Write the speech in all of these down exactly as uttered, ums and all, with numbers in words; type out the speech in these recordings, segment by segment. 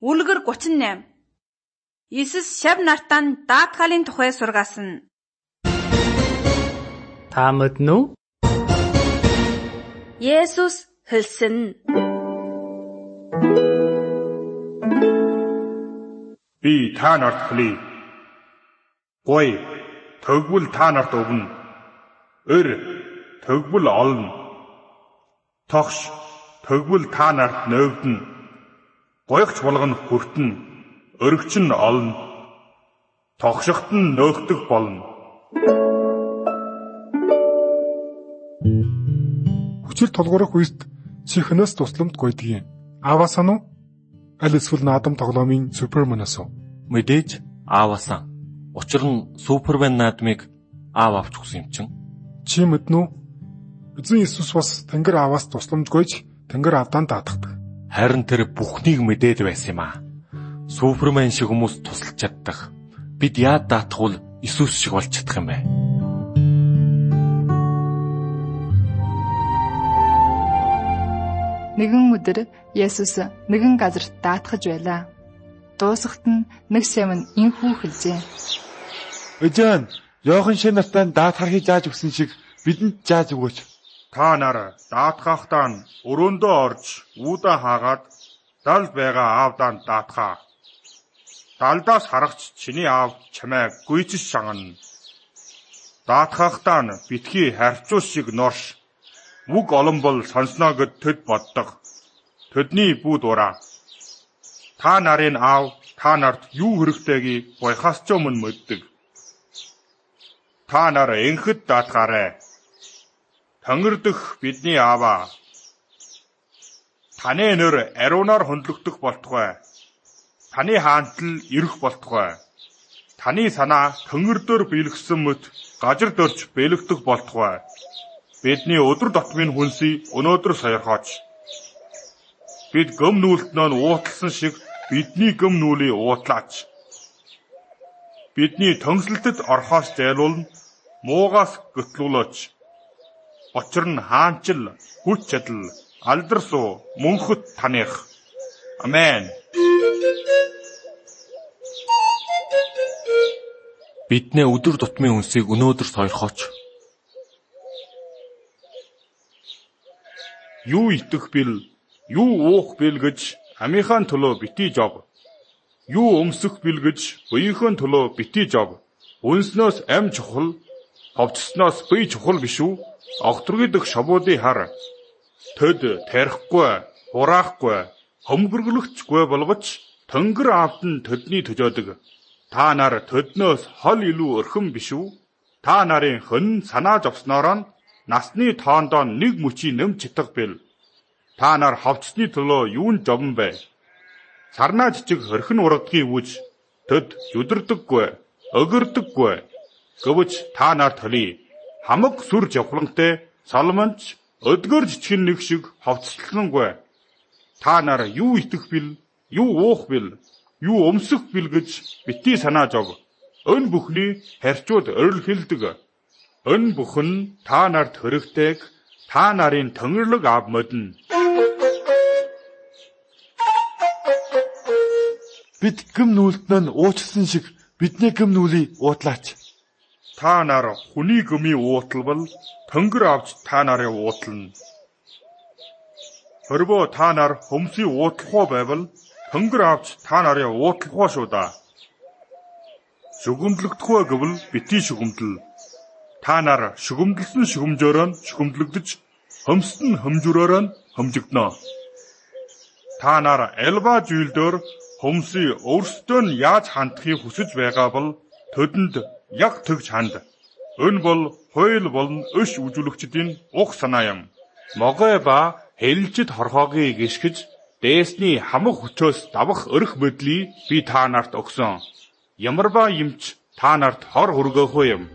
Үлгэр гучин и восемь. Иесус шав нартан даатгалын тухай сургаасан. Та мэднэ үү? Есүс хэлсэн. Би та нарт хэлье. Гой, төгвөл та нарт өгнө. Өр, төгвөл олно. Тогш, төгвөл та нарт нөөгдөнө. Гойгч болгоно хүртэнэ. Өргөч нь олно. Тогшохт нь нөөгдөх болно. Хүчил тулгуурах үед чихнээс тусламж гуйдгийг. Ааваас нь аль эсвэл наадам тоглоомын суперманаас уу? Мэдээж ааваасан. Учир нь супермен наадмыг аав авч өгсөн юм чин. Чи мэднэ үү? Эзэн Иесус бас Тэнгэр ааваас тусламж гуйж Тэнгэр аавдаа даатгдаг. Харин тэр бүхнийг мэдээд байсан юм аа. Супермен шиг хүмүүс тусалж чаддаг. Бид яад даатгавал Иесус шиг болж чадах юм бэ? Нэгэн өдөр Есүс нэгэн газарт даатгаж байлаа. Дуусахт нь нэг шавь нь инхүү хэлжээ. Эзэн, Йохан шинэ нартаа даатгахыг зааж өгсөн шиг бидэнд зааж өгөөч. Та нар даатгахдаа нь өрөөндөө орж үүдээ хаагаад дал байгаа аавдаа даатгаа. Далдаас харагч чиний аав чамайг гүйцэж шагна. Даатгахдаа нь битгий харьцуус шиг норш. Үг олон бол сонсноо гэд төд боддог. Төдний бүүд ураа. Та нарын аав та нарт юу хэрэгтэйг буйхаас ч өмнө мэддэг. Та нар энхэд даатгаарай. Тэнгэр дэх бидний ааваа. Таны нэр ариунаар хөндлөгдөх болтугай. Таны хаантал ирэх болтугай. Таны санаа тэнгэр дээр биелгсэн мэт газар дөрч бэлэгдэх болтугай. Бидний өдөр дотмын хүнсийг өнөөдөр сойрхооч. Бид гөм нүүлтнөө уутлсан шиг бидний гөм нүүлийг уутлаач. Бидний төгсөлтөд орхоос зайлуулна, муугаас гэтлүүлээч. Учир нь хаанчил, хүч чадал, алдарсуу, мөнхөд таних. Амен. Бидний өдөр тутмын хүнсийг өнөөдөр сойрхооч. Юу идэх бил, юу уух бил гэж амийнхаа төлөө битий жог. Юу өмсөх бил гэж буийнхаа төлөө битий жог. Үнснөөс ам чухал, ховцсноос бие чухал биш үү? Огторгидх шабуудыг хар. Төд тарихгүй, хураахгүй, хөмгөргөлөгчгүй болгоч Тэнгэр аавд нь төдний төжөөдөг. Та нар төднөөс хол илүү өрхөн биш үү? Та нарын хэн санаа зовсноор нь насны тоондоо нэг мөчий нэм читэг бил. Та нар ховцсны төлөө юунд жовн бэ? Сарнаа жижиг хөрхөн ургадгийг үүж төд зүдэрдэггүй, өгөрдөггүй. Гэвч та нарт хэлий. Хамаг сүр жавхлантай Соломонч өдгөр жижигэн нэг шиг ховцлонгүй. Та нар юу идэх бил, юу уух бил, юу өмсөх бил гэж битгий санаа зов. Өн бүхний харьцууд орил хэлдэг. Өн бүхэн та нарт хэрэгтэйг та нарын төнөрлөг аав модно. Бид гëm нүүлтнөө нь уучлсан шиг бидний гëm нүлийг уутлаач. Та нар хүний гмийн уутлбал Тэнгэр авч та нарыг уутлна. Хэрвээ та нар хөмсийг уутлахгүй байвал Тэнгэр авч та нарыг уутлахгүй шүү да. Шүгэмдлэгдэхгүй гэвэл битгий шүгэмдэл. Та нар шүгэмдэлсэн шүгэмжөөрөө шүгэмдлэгдэж, хөмсөд нь хөмжөрөөрөө хөмжигднө. Та нар элба зүйлдөр хөмсийг өөрсдөө нь яаж хандахыг хүсэж байгаа бол төдөнд яг тэгж ханд. Энэ бол хууль болон өш үзүүлэгчдийн ух санаа юм. Могой ба хэлэлцэд хорхоогийг гიშгэж, дээсний хамаг хүчөөс давах өрх мэдлийг би та нарт өгсөн. Ямар ба юмч та нарт хор хүргөөхгүй юм.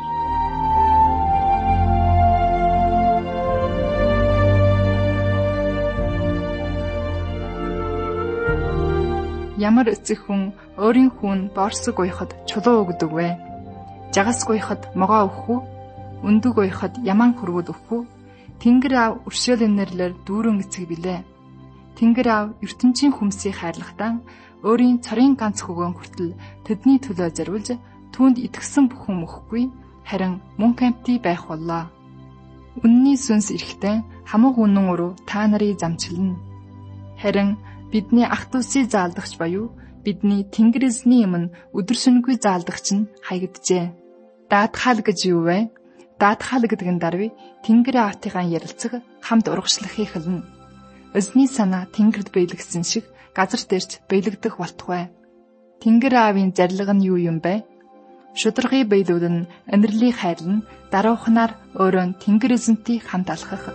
Ямар эцэг хүн өөрийн хүүн борсог уйхад чулуу өгдөг вэ? Жагас уйхад могоо өгөх үү? Өндөг уйхад яман хөргөд өгөх үү? Тэнгэр аав өршөөлөнөрлөр дүүрэн эцэг билээ. Тэнгэр аав ертөнцийн хүмсийг хайрлахдаа өөрийн цорын ганц хөгөөн хүртэл тэдний төлөө зориулж түүнд итгэсэн бүхэн мөхгүй харин мөнх амьтий байх боллоо. Үнний сүнс ирэхдээ хамаг үнэн өрөө та нарыг замчилна. Харин бидний ах дүүсийг заалдагч боيو бидний Тэнгэр эзний өмнө өдөр шөнөгүй заалдагч нь хаягджээ. Даатгаал гэж юу вэ? Даатгаал гэдэг нь даруй Тэнгэр аавтайгаа ярилцаг хамт урагшлахыг хэлнэ. Эзний санаа Тэнгэрд биелэгсэн шиг газар дээрч биелэгдэх болтугай. Тэнгэр аавын зарлиг нь юу юм бэ? Шударгын биелүүд нь амьдралыг хайрлан даруухнаар өөрөө Тэнгэр эзэнтэй хамт алхах.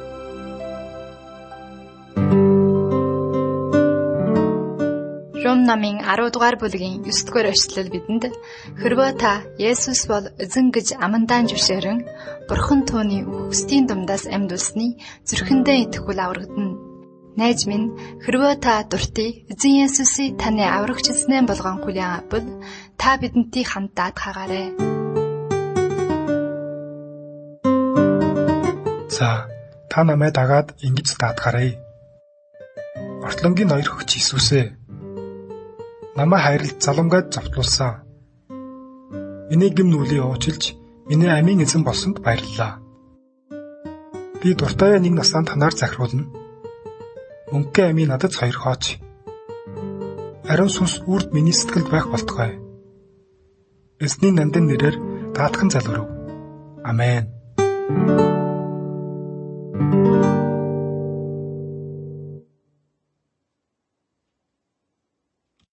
Ром намын арав дугаар бүлгийн ёс дугаар эшлэл бидэнд хэрвээ та Есүс бол эзэн гэж амандаа зөвшөөрөн Бурхан түүний үхсдийн дундаас амьд үлсний зүрхэндээ итгэхүүл аврагдана. Найз минь, хэрвээ та дуртай эзэн Есүсийг таны аврагч эзнээ болгон хүлээн авбал та бидэнтэй хамт даатгаагаарай. За, та намайг дагаад ингэж даатгаарай. Ортлонгийн ноёр хөгч Иесусээ намайг хайрлж заламгайд зовтлуулсан. Миний гэм нүлийг уучлж, миний амийн эзэн болсонд баярлалаа. Би дуртай нэг насанд танаар захируулна. Мөнхгийн амийн надад сойрхооч. Ариун сүнс үрд миний сэтгэлд байх болтугай. Эзний нандин нэрээр даатхан залбирав. Амен.